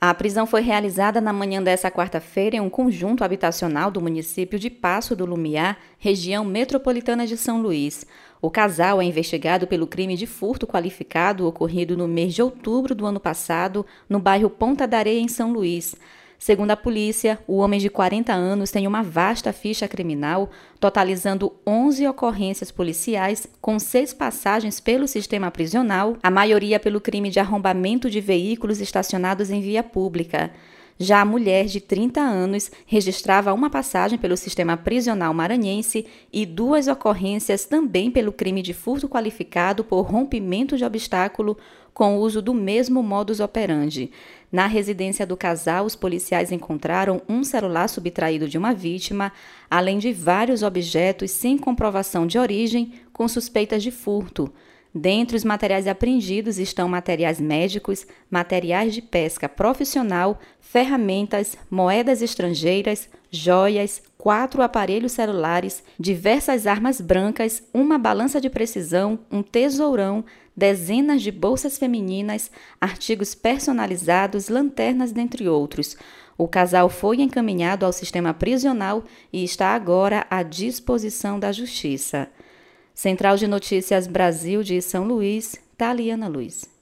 A prisão foi realizada na manhã desta quarta-feira em um conjunto habitacional do município de Paço do Lumiar, região metropolitana de São Luís. O casal é investigado pelo crime de furto qualificado ocorrido no mês de outubro do ano passado, no bairro Ponta da Areia, em São Luís. Segundo a polícia, o homem de 40 anos tem uma vasta ficha criminal, totalizando 11 ocorrências policiais, com 6 passagens pelo sistema prisional, a maioria pelo crime de arrombamento de veículos estacionados em via pública. Já a mulher, de 30 anos, registrava uma passagem pelo sistema prisional maranhense e 2 ocorrências também pelo crime de furto qualificado por rompimento de obstáculo com o uso do mesmo modus operandi. Na residência do casal, os policiais encontraram um celular subtraído de uma vítima, além de vários objetos sem comprovação de origem, com suspeitas de furto. Dentre os materiais apreendidos estão materiais médicos, materiais de pesca profissional, ferramentas, moedas estrangeiras, joias, 4 aparelhos celulares, diversas armas brancas, uma balança de precisão, um tesourão, dezenas de bolsas femininas, artigos personalizados, lanternas, dentre outros. O casal foi encaminhado ao sistema prisional e está agora à disposição da Justiça. Central de Notícias Brasil de São Luís, Taliana Luz.